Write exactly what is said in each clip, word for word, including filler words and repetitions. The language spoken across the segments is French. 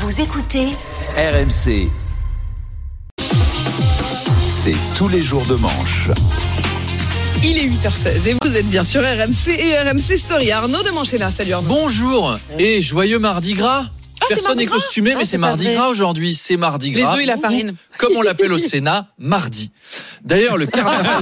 Vous écoutez R M C. C'est tous les jours de manche. Il est huit heures seize et vous êtes bien sur R M C et R M C Story. Arnaud de Manchena, salut Arnaud. Bonjour et joyeux Mardi Gras. Ah, Personne n'est costumé, mais ah, c'est, c'est Mardi Gras aujourd'hui. C'est Mardi Gras. Les œufs et la farine. Ou, comme on l'appelle au Sénat, mardi. D'ailleurs, le carnaval.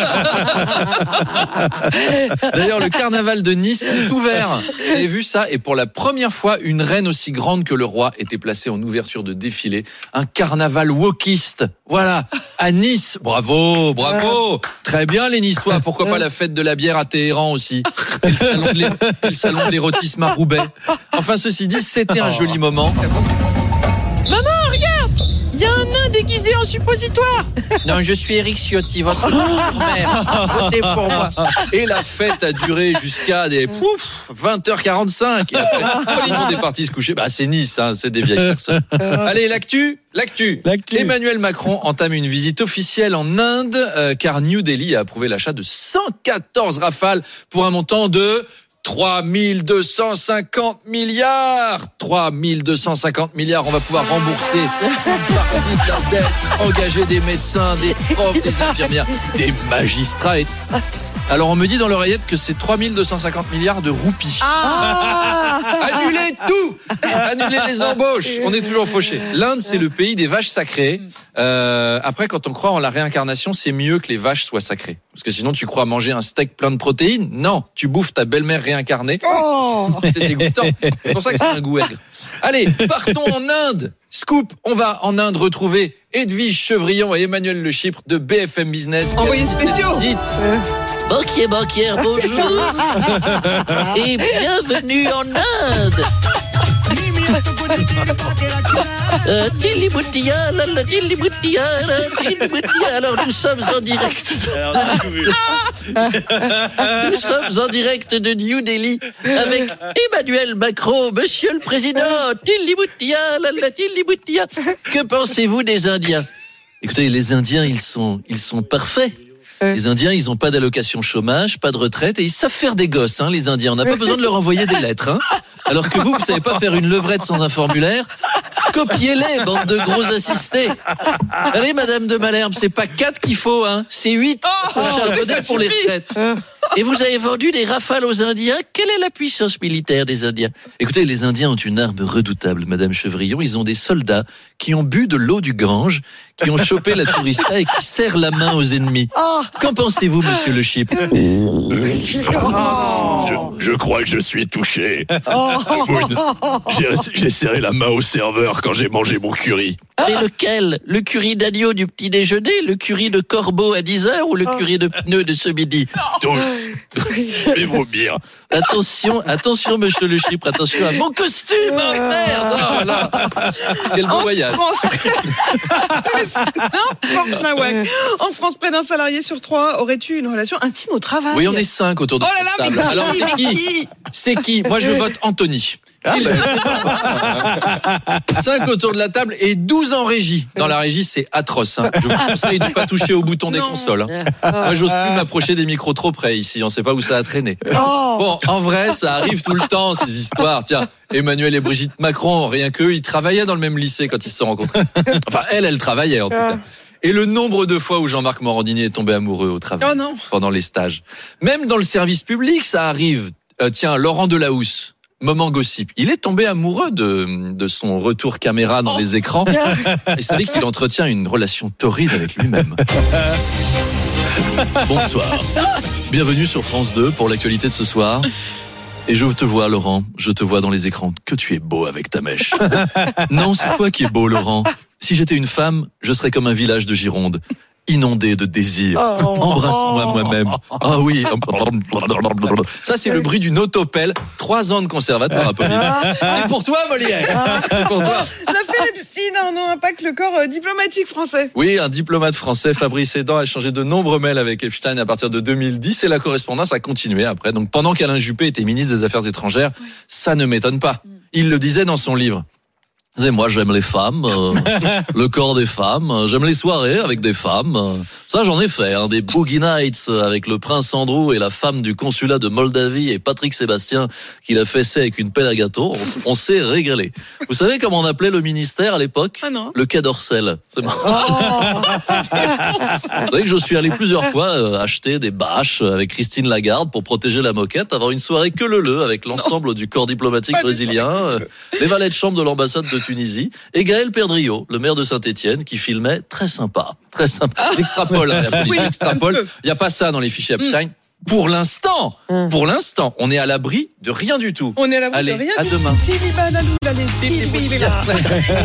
D'ailleurs, le carnaval de Nice est ouvert. Vous avez vu ça? Et pour la première fois, une reine aussi grande que le roi était placée en ouverture de défilé. Un carnaval wokiste. Voilà. À Nice. Bravo, bravo. Très bien, les Niçois. Pourquoi pas la fête de la bière à Téhéran aussi? Et le salon de, l'é... et le salon de l'érotisme à Roubaix. Enfin, ceci dit, c'était un joli moment. Maman, regarde! Il y a un nain déguisé en suppositoire. Non, je suis Éric Ciotti, votre mère. Votez pour moi. Et la fête a duré jusqu'à des pouf, vingt heures quarante-cinq. Et après, tout le monde est parti se coucher. Bah, c'est Nice, hein, c'est des vieilles personnes. Allez, l'actu, l'actu. l'actu. Emmanuel Macron entame une visite officielle en Inde, euh, car New Delhi a approuvé l'achat de cent quatorze Rafales pour un montant de trois mille deux cent cinquante milliards. trois mille deux cent cinquante milliards. On va pouvoir rembourser une partie de la dette, engager des médecins, des profs, des infirmières, des magistrats. Et... Alors on me dit dans l'oreillette que c'est trois mille deux cent cinquante milliards de roupies. Ah Annulez tout. Annulez les embauches. On est toujours fauchés. L'Inde, c'est le pays des vaches sacrées. Euh, après, quand on croit en la réincarnation, c'est mieux que les vaches soient sacrées. Parce que sinon, tu crois manger un steak plein de protéines? Non, tu bouffes ta belle-mère réincarnée. Oh, c'est dégoûtant. C'est pour ça que c'est un goût aigre. Allez, partons en Inde. Scoop, on va en Inde retrouver Edwige Chevrillon et Emmanuel Le Chypre de B F M Business. Envoyés spéciaux. Dites. Banquier, banquière, bonjour. Et bienvenue en Inde. Euh, Tiliboutia, lala, Tiliboutia, Tiliboutia. Alors nous sommes en direct. Nous sommes en direct de New Delhi avec Emmanuel Macron, Monsieur le Président. Tiliboutia, lala, Tiliboutia. Que pensez-vous des Indiens? Écoutez, les Indiens, ils sont, ils sont parfaits. Les Indiens, ils n'ont pas d'allocation chômage, pas de retraite, et ils savent faire des gosses, hein, les Indiens. On n'a pas besoin de leur envoyer des lettres, hein. Alors que vous, vous savez pas faire une levrette sans un formulaire. Copiez-les, bande de gros assistés. Allez, Madame de Malherbe, c'est pas quatre qu'il faut, hein. C'est huit. Oh, oh, pour les retraites. Et vous avez vendu des Rafales aux Indiens. Quelle est la puissance militaire des Indiens? Écoutez, les Indiens ont une arme redoutable, Madame Chevrillon. Ils ont des soldats qui ont bu de l'eau du Gange, qui ont chopé la tourista et qui serrent la main aux ennemis. Qu'en pensez-vous, Monsieur Le Chypre? je, je crois que je suis touché. J'ai, j'ai serré la main au serveur quand j'ai mangé mon curry. Et lequel? Le curry d'agneau du petit déjeuner, le curry de corbeau à dix heures ou le curry de pneus de ce midi? Tous. Faites-vous bien. Attention, attention, Monsieur Le Chypre, attention à mon costume, hein, merde. Oh là. Quel beau voyage. En France, près d'un salarié sur trois aurait eu une relation intime au travail. Oui, on est cinq autour de oh là là, cette table. mais Alors, c'est qui? C'est qui? Moi, je vote Anthony. Ah ben. cinq autour de la table et douze en régie. Dans la régie, c'est atroce. Hein. Je vous conseille de ne pas toucher au bouton des non. consoles. Hein. Moi, j'ose plus m'approcher des micros trop près ici. On ne sait pas où ça a traîné. Oh. Bon, en vrai, ça arrive tout le temps, ces histoires. Tiens, Emmanuel et Brigitte Macron, rien qu'eux, ils travaillaient dans le même lycée quand ils se sont rencontrés. Enfin, elle, elle travaillait en tout cas. Et le nombre de fois où Jean-Marc Morandini est tombé amoureux au travail oh non. pendant les stages. Même dans le service public, ça arrive. Euh, tiens, Laurent Delahousse. Moment gossip. Il est tombé amoureux de, de son retour caméra dans oh. les écrans. Et c'est vrai qu'il entretient une relation torride avec lui-même. Bonsoir. Bienvenue sur France deux pour l'actualité de ce soir. Et je te vois, Laurent. Je te vois dans les écrans. Que tu es beau avec ta mèche. Non, c'est toi qui es beau, Laurent. Si j'étais une femme, je serais comme un village de Gironde. Inondé de désir. Oh, embrasse-moi oh, moi-même. Ah oui. Ça, c'est le bruit d'une autopelle. Trois ans de conservatoire à Pommine. C'est pour toi, Molière. C'est pour toi. L'affaire Epstein a un impact le corps euh, diplomatique français. Oui, un diplomate français, Fabrice Edan, a échangé de nombreux mails avec Epstein à partir de deux mille dix et la correspondance a continué après. Donc, pendant qu'Alain Juppé était ministre des Affaires étrangères, oui. ça ne m'étonne pas. Il le disait dans son livre. Et moi, j'aime les femmes, euh, le corps des femmes, j'aime les soirées avec des femmes. Ça, j'en ai fait, hein, des boogie nights avec le prince Andrew et la femme du consulat de Moldavie et Patrick Sébastien qui l'a fessé avec une pelle à gâteau. On, on s'est régalé. Vous savez comment on appelait le ministère à l'époque ? Ah non. Le Quai d'Orsel. C'est marrant. Oh, Vous savez que je suis allé plusieurs fois euh, acheter des bâches avec Christine Lagarde pour protéger la moquette, avoir une soirée que le le avec l'ensemble du corps diplomatique Pas brésilien, euh, les valets de chambre de l'ambassade de Tunisie et Gaël Perdriau, le maire de Saint-Étienne, qui filmait très sympa, très sympa. J'extrapole, hein, la politique, Oui, j'extrapole. un peu. Il n'y a pas ça dans les fichiers Epstein. Pour l'instant, pour l'instant, on est à l'abri de rien du tout. on est à la bout Allez, de rien. à demain. Tili balalou, allez, tili bila.